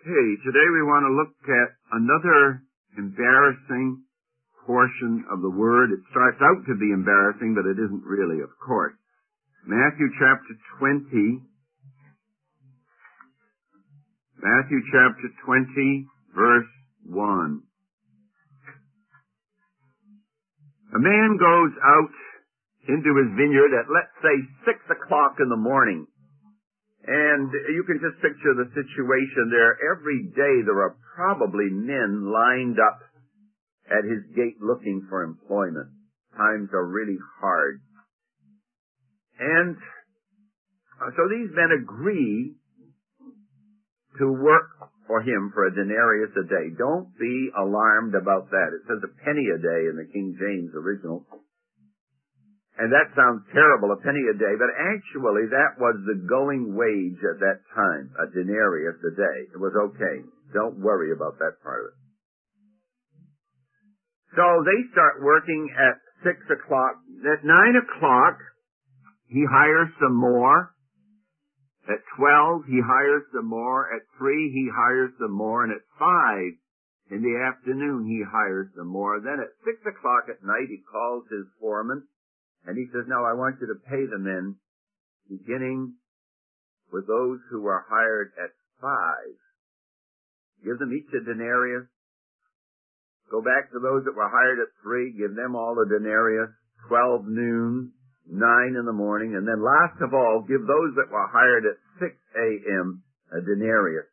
Okay, today we want to look at another embarrassing portion of the Word. It starts out to be embarrassing, but it isn't really, of course. Matthew chapter 20. Matthew chapter 20, verse 1. A man goes out into his vineyard at, let's say, 6 o'clock in the morning. And you can just picture the situation there. Every day there are probably men lined up at his gate looking for employment. Times are really hard. And so these men agree to work for him for a denarius a day. Don't be alarmed about that. It says a penny a day in the King James original. And that sounds terrible, a penny a day, but actually that was the going wage at that time, a denarius a day. It was okay. Don't worry about that part of it. So they start working at 6 o'clock. At 9 o'clock, he hires some more. At 12, he hires some more. At 3, he hires some more. And at 5 in the afternoon, he hires some more. Then at 6 o'clock at night, he calls his foreman. And he says, now I want you to pay the men, beginning with those who are hired at 5. Give them each a denarius. Go back to those that were hired at 3. Give them all a denarius. 12 noon, 9 in the morning. And then last of all, give those that were hired at 6 a.m. a denarius.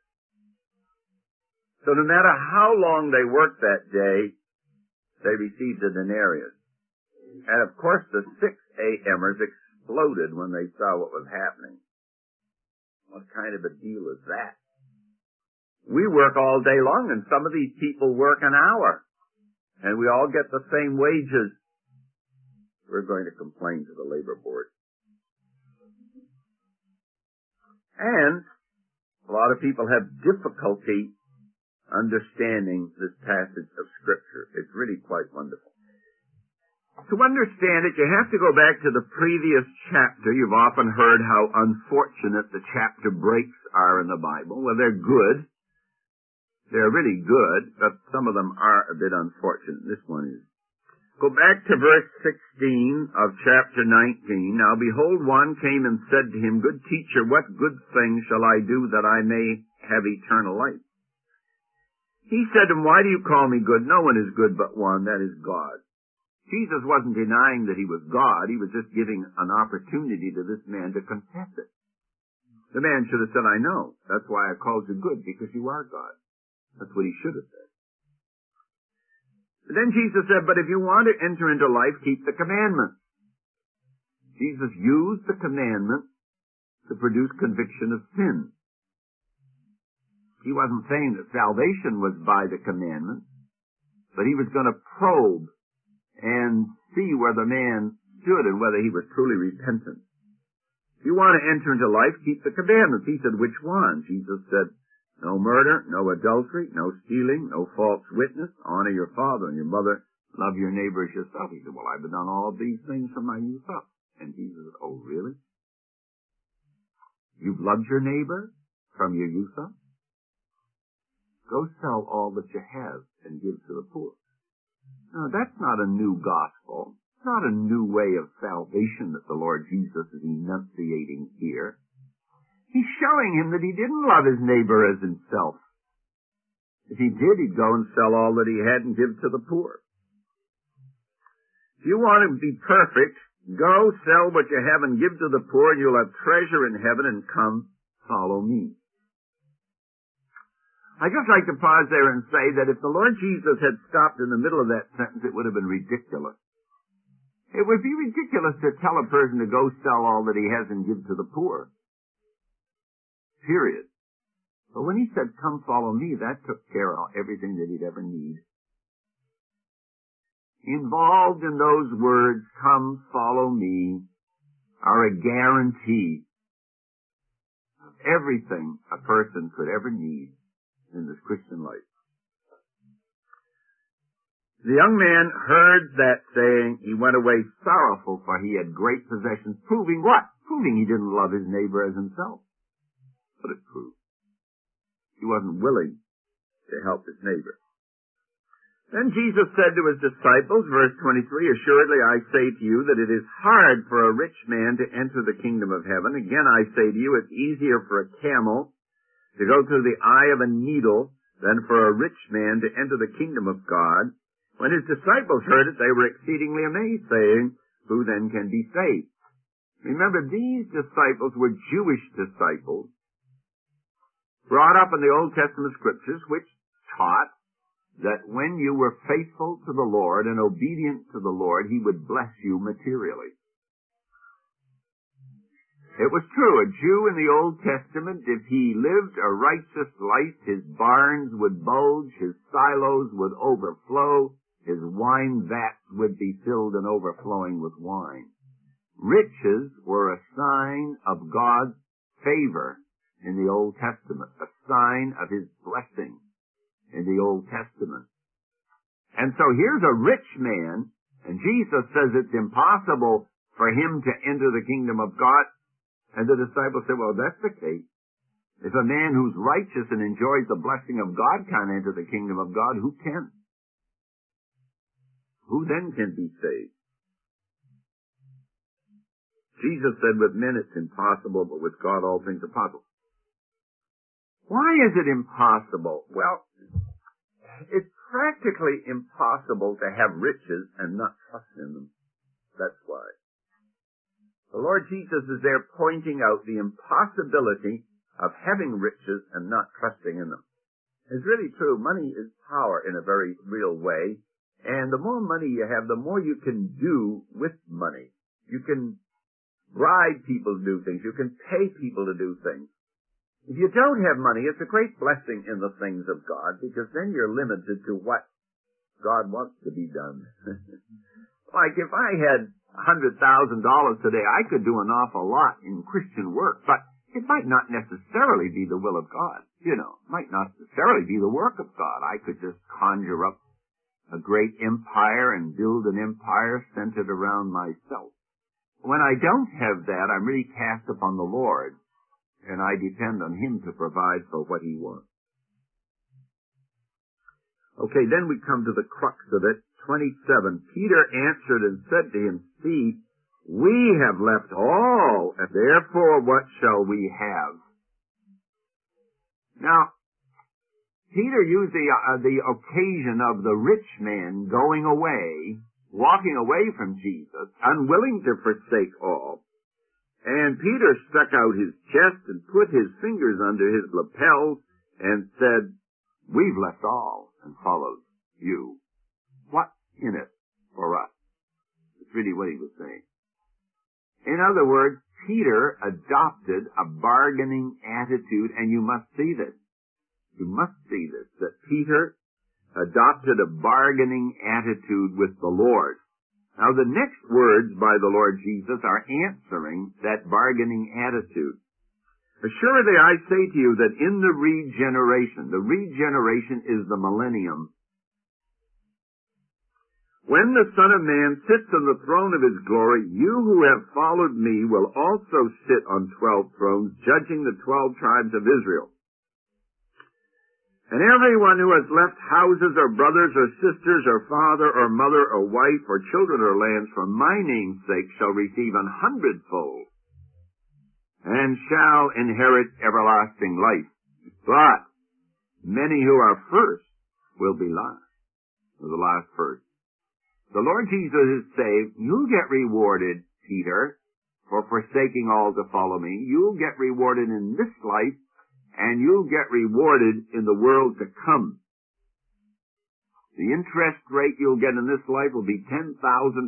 So no matter how long they worked that day, they received a denarius. And of course the 6 a.m.ers exploded when they saw what was happening. What kind of a deal is that? We work all day long and some of these people work an hour. And we all get the same wages. We're going to complain to the labor board. And a lot of people have difficulty understanding this passage of Scripture. It's really quite wonderful. To understand it, you have to go back to the previous chapter. You've often heard how unfortunate the chapter breaks are in the Bible. Well, they're good. They're really good, but some of them are a bit unfortunate. This one is. Go back to verse 16 of chapter 19. Now behold, one came and said to him, Good teacher, what good thing shall I do that I may have eternal life? He said to him, Why do you call me good? No one is good but one, that is God. Jesus wasn't denying that he was God. He was just giving an opportunity to this man to confess it. The man should have said, I know. That's why I called you good, because you are God. That's what he should have said. But then Jesus said, but if you want to enter into life, keep the commandments. Jesus used the commandments to produce conviction of sin. He wasn't saying that salvation was by the commandments, but he was going to probe and see where the man stood and whether he was truly repentant. If you want to enter into life, keep the commandments. He said, which one? Jesus said, no murder, no adultery, no stealing, no false witness, honor your father and your mother, love your neighbor as yourself. He said, well, I've done all these things from my youth up. And Jesus said, oh, really? You've loved your neighbor from your youth up? Go sell all that you have and give to the poor. No, that's not a new gospel. It's not a new way of salvation that the Lord Jesus is enunciating here. He's showing him that he didn't love his neighbor as himself. If he did, he'd go and sell all that he had and give to the poor. If you want to be perfect, go sell what you have and give to the poor, and you'll have treasure in heaven, and come, follow me. I'd just like to pause there and say that if the Lord Jesus had stopped in the middle of that sentence, it would have been ridiculous. It would be ridiculous to tell a person to go sell all that he has and give to the poor. Period. But when he said, come follow me, that took care of everything that he'd ever need. Involved in those words, come follow me, are a guarantee of everything a person could ever need in this Christian life. The young man heard that saying. He went away sorrowful, for he had great possessions. Proving what? Proving he didn't love his neighbor as himself. But it proved. He wasn't willing to help his neighbor. Then Jesus said to his disciples, verse 23, assuredly I say to you that it is hard for a rich man to enter the kingdom of heaven. Again I say to you, it's easier for a camel to go through the eye of a needle than for a rich man to enter the kingdom of God. When his disciples heard it, they were exceedingly amazed, saying, who then can be saved? Remember, these disciples were Jewish disciples, brought up in the Old Testament scriptures, which taught that when you were faithful to the Lord and obedient to the Lord, He would bless you materially. It was true, a Jew in the Old Testament, if he lived a righteous life, his barns would bulge, his silos would overflow, his wine vats would be filled and overflowing with wine. Riches were a sign of God's favor in the Old Testament, a sign of His blessing in the Old Testament. And so here's a rich man, and Jesus says it's impossible for him to enter the kingdom of God. And the disciples said, well, that's the case. If a man who's righteous and enjoys the blessing of God can't enter the kingdom of God, who can? Who then can be saved? Jesus said, with men it's impossible, but with God all things are possible. Why is it impossible? Well, it's practically impossible to have riches and not trust in them. That's why. The Lord Jesus is there pointing out the impossibility of having riches and not trusting in them. It's really true. Money is power in a very real way. And the more money you have, the more you can do with money. You can bribe people to do things. You can pay people to do things. If you don't have money, it's a great blessing in the things of God, because then you're limited to what God wants to be done. Like if I had $100,000 today, I could do an awful lot in Christian work, but it might not necessarily be the will of God. You know, it might not necessarily be the work of God. I could just conjure up a great empire and build an empire centered around myself. When I don't have that, I'm really cast upon the Lord, and I depend on Him to provide for what He wants. Okay, then we come to the crux of it. 27. Peter answered and said to him, see, we have left all, and therefore what shall we have? Now, Peter used the occasion of the rich man going away, walking away from Jesus, unwilling to forsake all. And Peter stuck out his chest and put his fingers under his lapels and said, we've left all and followed you. What's in it for us? It's really what he was saying. In other words, Peter adopted a bargaining attitude, and you must see this. You must see this, that Peter adopted a bargaining attitude with the Lord. Now, the next words by the Lord Jesus are answering that bargaining attitude. Assuredly, I say to you that in the regeneration is the millennium, when the Son of Man sits on the throne of His glory, you who have followed me will also sit on 12 thrones, judging the 12 tribes of Israel. And everyone who has left houses or brothers or sisters or father or mother or wife or children or lands for my name's sake shall receive 100-fold and shall inherit everlasting life. But many who are first will be last, or the last first. The Lord Jesus is saying, you'll get rewarded, Peter, for forsaking all to follow me. You'll get rewarded in this life, and you'll get rewarded in the world to come. The interest rate you'll get in this life will be 10,000%,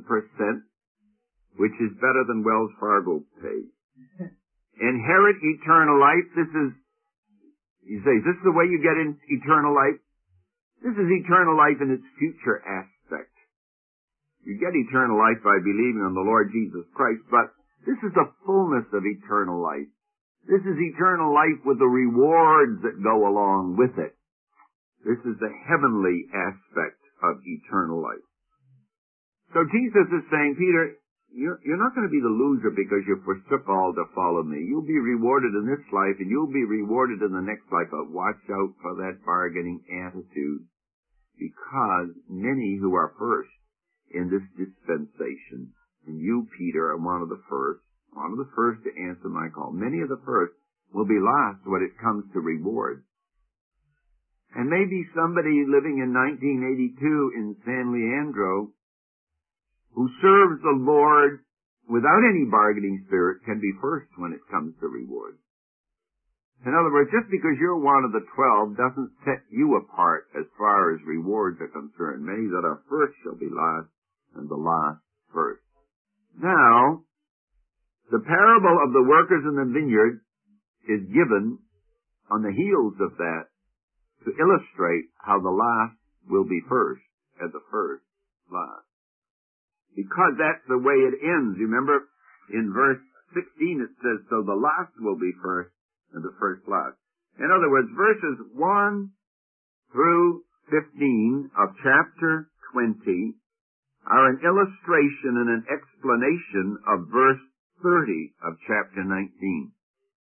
which is better than Wells Fargo pays. Inherit eternal life. You say, is this the way you get in eternal life? This is eternal life in its future aspect. You get eternal life by believing on the Lord Jesus Christ, but this is the fullness of eternal life. This is eternal life with the rewards that go along with it. This is the heavenly aspect of eternal life. So Jesus is saying, Peter, you're not going to be the loser because you forsook all to follow me. You'll be rewarded in this life, and you'll be rewarded in the next life. But watch out for that bargaining attitude, because many who are first in this dispensation, and you, Peter, are one of the first to answer my call. Many of the first will be lost when it comes to reward. And maybe somebody living in 1982 in San Leandro who serves the Lord without any bargaining spirit can be first when it comes to reward. In other words, just because you're one of the 12 doesn't set you apart as far as rewards are concerned. Many that are first shall be last, and the last first. Now, the parable of the workers in the vineyard is given on the heels of that to illustrate how the last will be first and the first last. Because that's the way it ends. You remember in verse 16 it says, so the last will be first and the first last. In other words, verses 1 through 15 of chapter 20 are an illustration and an explanation of verse 30 of chapter 19.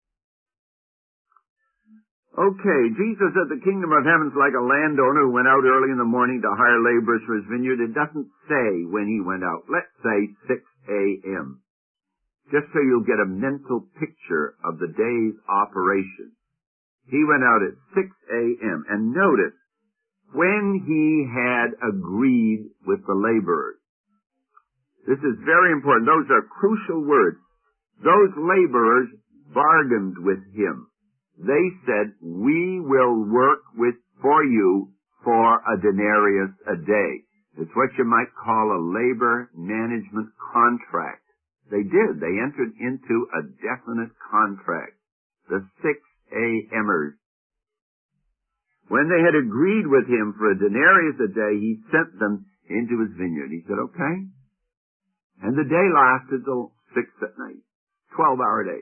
Okay, Jesus said the kingdom of heaven's like a landowner who went out early in the morning to hire laborers for his vineyard. It doesn't say when he went out. Let's say 6 a.m. Just so you'll get a mental picture of the day's operation. He went out at 6 a.m. And notice, when he had agreed with the laborers. This is very important. Those are crucial words. Those laborers bargained with him. They said, we will work for you for a denarius a day. It's what you might call a labor management contract. They did. They entered into a definite contract. The 6 a.m.ers. When they had agreed with him for a denarius a day, he sent them into his vineyard. He said, okay. And the day lasted till 6 at night. 12-hour day.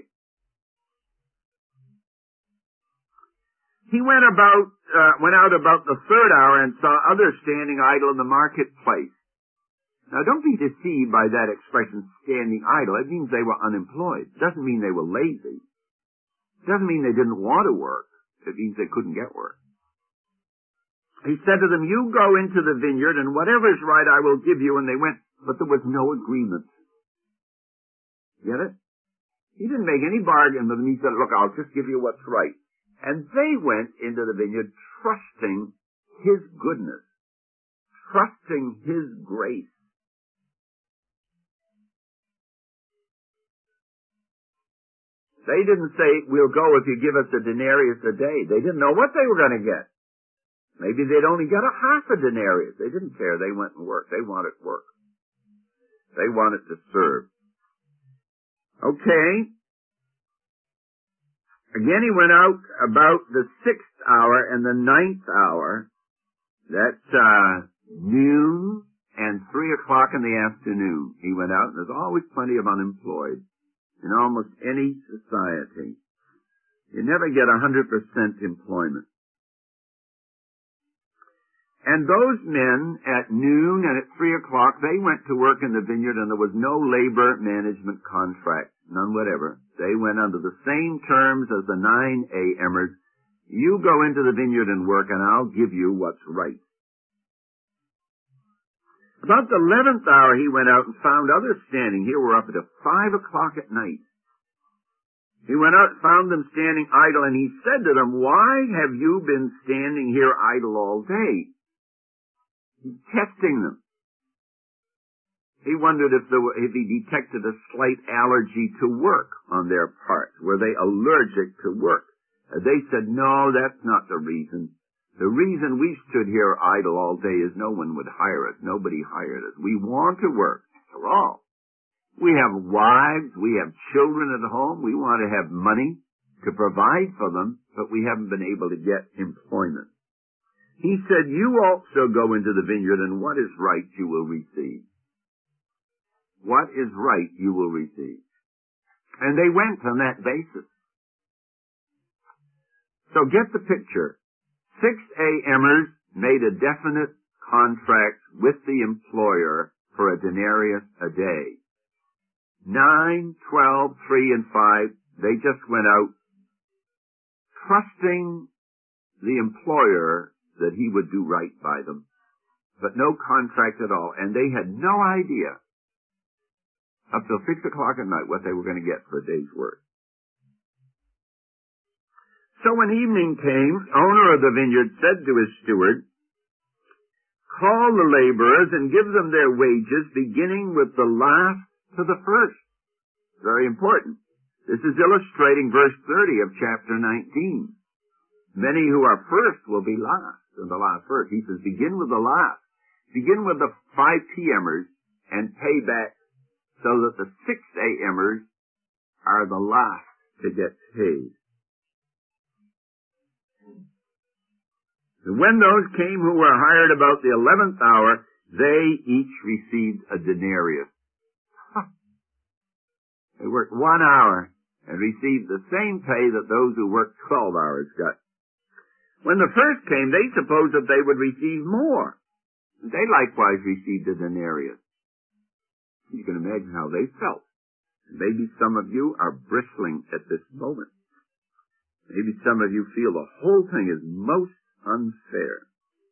He went out about the 3rd hour and saw others standing idle in the marketplace. Now don't be deceived by that expression, standing idle. It means they were unemployed. It doesn't mean they were lazy. It doesn't mean they didn't want to work. It means they couldn't get work. He said to them, you go into the vineyard and whatever is right I will give you. And they went, but there was no agreement. Get it? He didn't make any bargain with them. He said, look, I'll just give you what's right. And they went into the vineyard trusting his goodness, trusting his grace. They didn't say, we'll go if you give us a denarius a day. They didn't know what they were going to get. Maybe they'd only get a half a denarius. They didn't care. They went and worked. They wanted work. They wanted to serve. Okay. Again, he went out about the 6th hour and the 9th hour. That's noon and 3 o'clock in the afternoon. He went out, and there's always plenty of unemployed in almost any society. You never get 100% employment. And those men at noon and at 3 o'clock, they went to work in the vineyard, and there was no labor management contract, none whatever. They went under the same terms as the 9 a.m.ers. You go into the vineyard and work, and I'll give you what's right. About the 11th hour, he went out and found others standing here. We're up at 5 o'clock at night. He went out and found them standing idle, and he said to them, why have you been standing here idle all day? He's testing them. He wondered if he detected a slight allergy to work on their part. Were they allergic to work? They said, no, that's not the reason. The reason we stood here idle all day is no one would hire us. Nobody hired us. We want to work, after all. We have wives. We have children at home. We want to have money to provide for them, but we haven't been able to get employment. He said, you also go into the vineyard, and what is right you will receive. What is right you will receive. And they went on that basis. So get the picture. 6 a.m.ers made a definite contract with the employer for a denarius a day. 9, 12, 3, and 5, they just went out trusting the employer that he would do right by them, but no contract at all, and they had no idea up till 6 o'clock at night what they were going to get for a day's work. So when evening came, owner of the vineyard said to his steward, "Call the laborers and give them their wages, beginning with the last to the first." Very important. This is illustrating verse 30 of chapter 19. Many who are first will be last in the last verse. He says, begin with the last. Begin with the 5 p.m.ers and pay back so that the 6 a.m.ers are the last to get paid. And when those came who were hired about the 11th hour, they each received a denarius. They worked 1 hour and received the same pay that those who worked 12 hours got. When the first came, they supposed that they would receive more. They likewise received a denarius. You can imagine how they felt. Maybe some of you are bristling at this moment. Maybe some of you feel the whole thing is most unfair.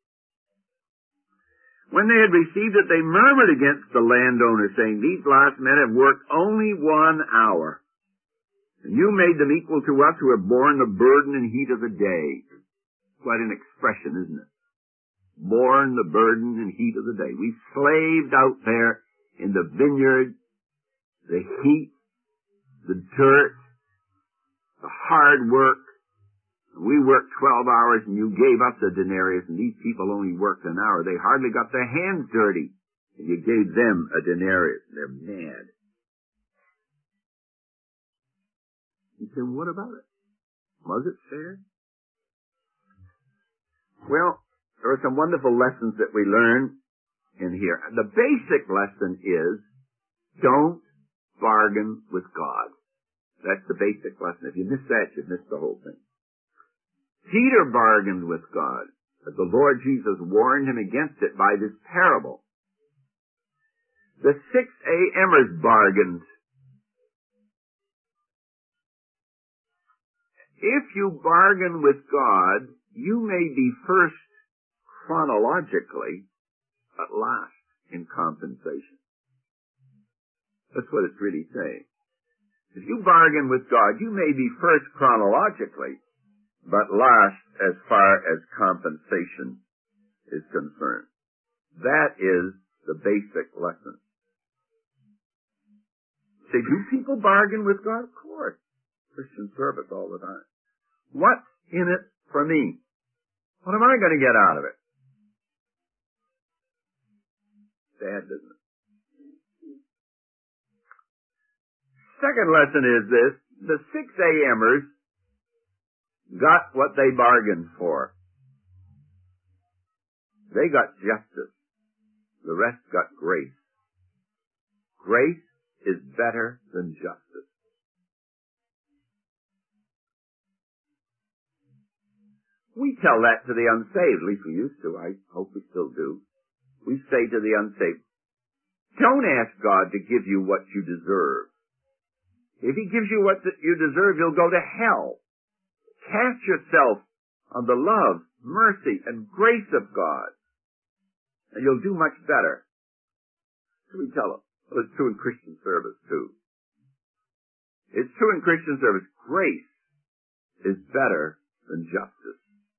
When they had received it, they murmured against the landowner, saying, "These last men have worked only 1 hour. And you made them equal to us who have borne the burden and heat of the day." Quite an expression, isn't it? Borne the burden and heat of the day. We slaved out there in the vineyard, the heat, the dirt, the hard work. We worked 12 hours and you gave us a denarius, and these people only worked an hour. They hardly got their hands dirty, and you gave them a denarius. They're mad. You say, what about it? Was it fair? Well, there are some wonderful lessons that we learn in here. The basic lesson is, don't bargain with God. That's the basic lesson. If you miss that, you've missed the whole thing. Peter bargained with God, but the Lord Jesus warned him against it by this parable. The 6 a.m.ers bargained. If you bargain with God, you may be first chronologically, but last in compensation. That's what it's really saying. If you bargain with God, you may be first chronologically, but last as far as compensation is concerned. That is the basic lesson. Say, do people bargain with God? Of course. Christian service all the time. What's in it for me? What am I going to get out of it? Sad, isn't it? Second lesson is this. The 6 a.m.ers got what they bargained for. They got justice. The rest got grace. Grace is better than justice. We tell that to the unsaved, at least we used to. I hope we still do. We say to the unsaved, don't ask God to give you what you deserve. If He gives you what you deserve, you'll go to hell. Cast yourself on the love, mercy, and grace of God, and you'll do much better. So we tell them. Well, it's true in Christian service, too. It's true in Christian service. Grace is better than justice.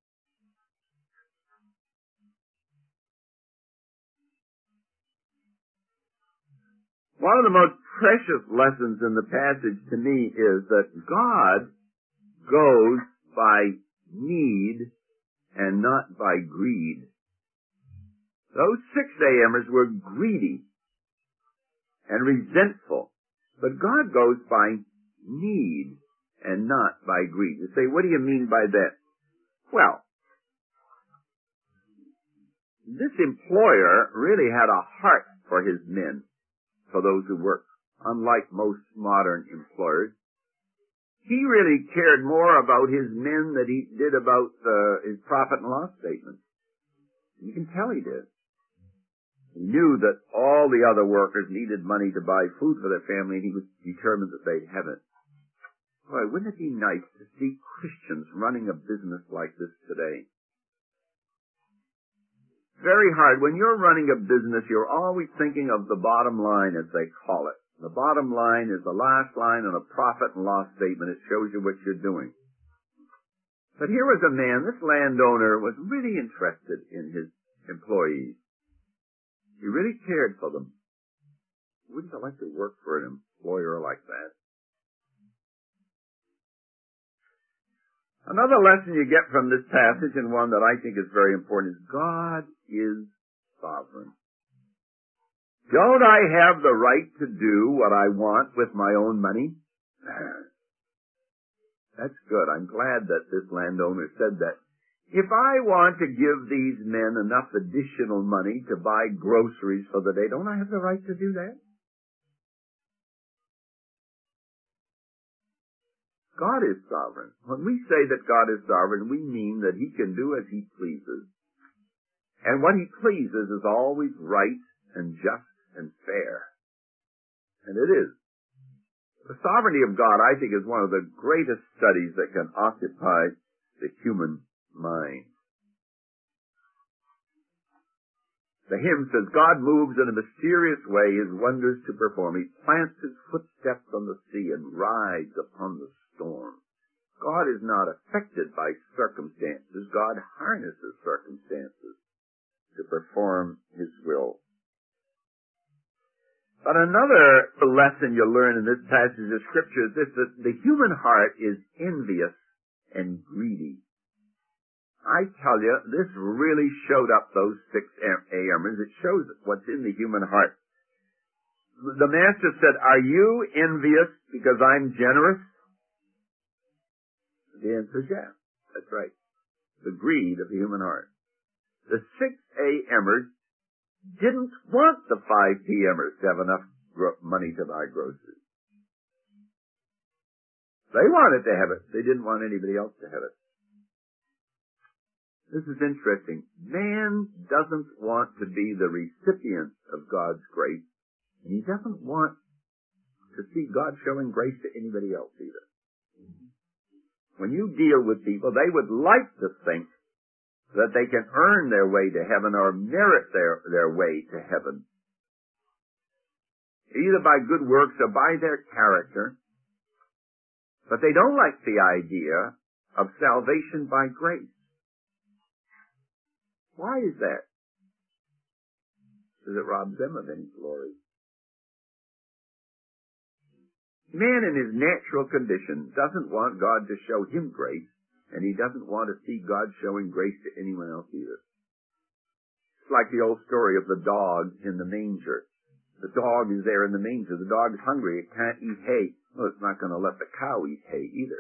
One of the most precious lessons in the passage to me is that God goes by need and not by greed. Those 6 a.m.ers were greedy and resentful, but God goes by need and not by greed. You say, what do you mean by that? Well, this employer really had a heart for his men, for those who work, unlike most modern employers. He really cared more about his men than he did about his profit and loss statement. You can tell he did. He knew that all the other workers needed money to buy food for their family, and he was determined that they'd have it. Boy, wouldn't it be nice to see Christians running a business like this today? Very hard. When you're running a business, you're always thinking of the bottom line, as they call it. The bottom line is the last line on a profit and loss statement. It shows you what you're doing. But here was a man, this landowner was really interested in his employees. He really cared for them. Wouldn't you like to work for an employer like that? Another lesson you get from this passage, and one that I think is very important, is God is sovereign. Don't I have the right to do what I want with my own money? That's good. I'm glad that this landowner said that. If I want to give these men enough additional money to buy groceries for the day, don't I have the right to do that? God is sovereign. When we say that God is sovereign, we mean that He can do as He pleases. And what He pleases is always right and just and fair. And it is. The sovereignty of God, I think, is one of the greatest studies that can occupy the human mind. The hymn says, God moves in a mysterious way His wonders to perform. He plants His footsteps on the sea and rides upon the storm. God is not affected by circumstances. God harnesses circumstances to perform His will. But another lesson you learn in this passage of Scripture is this, that the human heart is envious and greedy. I tell you, this really showed up those 6 Ammons. It shows what's in the human heart. The Master said, are you envious because I'm generous? The answer is yes. That's right. The greed of the human heart. The 6 A.M.ers didn't want the 5 P.M.ers to have enough money to buy groceries. They wanted to have it. They didn't want anybody else to have it. This is interesting. Man doesn't want to be the recipient of God's grace, and he doesn't want to see God showing grace to anybody else either. When you deal with people, they would like to think that they can earn their way to heaven or merit their way to heaven, either by good works or by their character. But they don't like the idea of salvation by grace. Why is that? Because it robs them of any glory. Man in his natural condition doesn't want God to show him grace, and he doesn't want to see God showing grace to anyone else either. It's like the old story of the dog in the manger. The dog is there in the manger. The dog is hungry. It can't eat hay. Well, it's not going to let the cow eat hay either.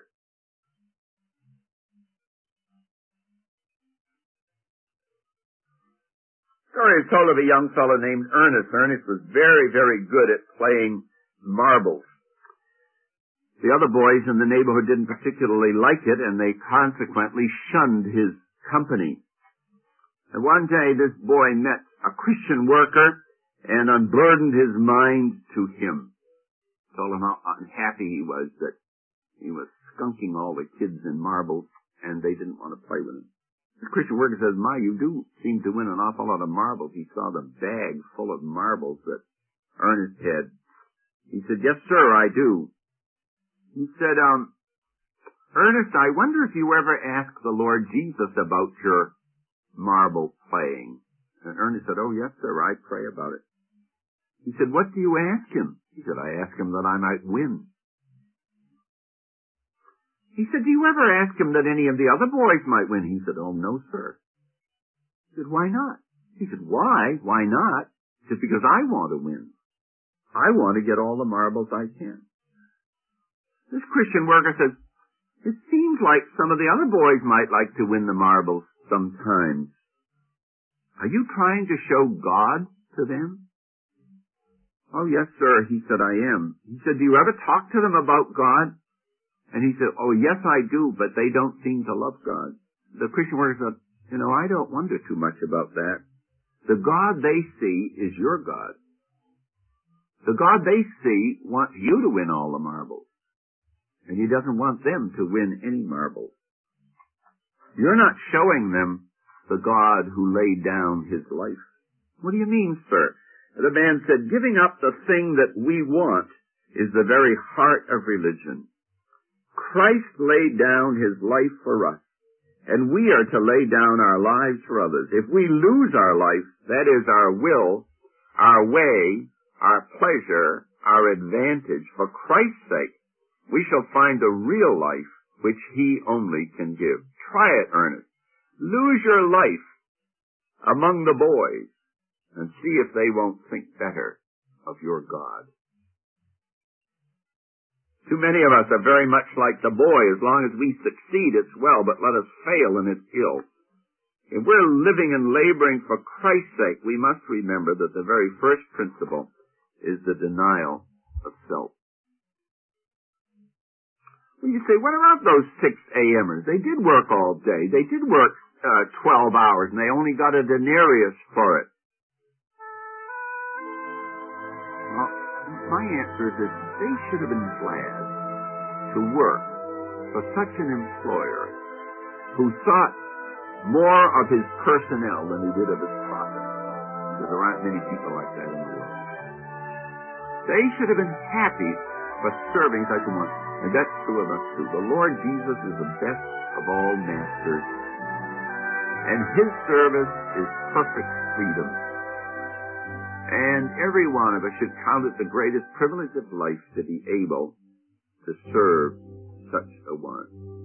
Story is told of a young fellow named Ernest. Ernest was very, very good at playing marbles. The other boys in the neighborhood didn't particularly like it, and they consequently shunned his company. And one day this boy met a Christian worker and unburdened his mind to him. Told him how unhappy he was that he was skunking all the kids in marbles, and they didn't want to play with him. The Christian worker says, "Ma, you do seem to win an awful lot of marbles." He saw the bag full of marbles that Ernest had. He said, "Yes, sir, I do." He said, "Ernest, I wonder if you ever asked the Lord Jesus about your marble playing." And Ernest said, "Oh, yes, sir, I pray about it." He said, "What do you ask him?" He said, "I ask him that I might win." He said, "Do you ever ask him that any of the other boys might win?" He said, "Oh, no, sir." He said, "Why not?" He said, "Why? Why not? Just because I want to win. I want to get all the marbles I can." This Christian worker says, "It seems like some of the other boys might like to win the marbles sometimes. Are you trying to show God to them?" "Oh, yes, sir," he said, "I am." He said, "Do you ever talk to them about God?" And he said, "Oh, yes, I do, but they don't seem to love God." The Christian worker said, "I don't wonder too much about that. The God they see is your God. The God they see wants you to win all the marbles. And he doesn't want them to win any marbles. You're not showing them the God who laid down his life. What do you mean, sir? The man said, giving up the thing that we want is the very heart of religion. Christ laid down his life for us, and we are to lay down our lives for others. If we lose our life, that is our will, our way, our pleasure, our advantage, for Christ's sake, we shall find a real life which he only can give. Try it, Ernest. Lose your life among the boys and see if they won't think better of your God. Too many of us are very much like the boy. As long as we succeed, it's well, but let us fail and it's ill. If we're living and laboring for Christ's sake, we must remember that the very first principle is the denial of self. Well, you say, what about those 6 a.m.ers? They did work all day. They did work 12 hours, and they only got a denarius for it. Well, my answer is that they should have been glad to work for such an employer who thought more of his personnel than he did of his profit. Because there aren't many people like that in the world. They should have been happy for serving such a one. And that's true of us too. The Lord Jesus is the best of all masters. And his service is perfect freedom. And every one of us should count it the greatest privilege of life to be able to serve such a one.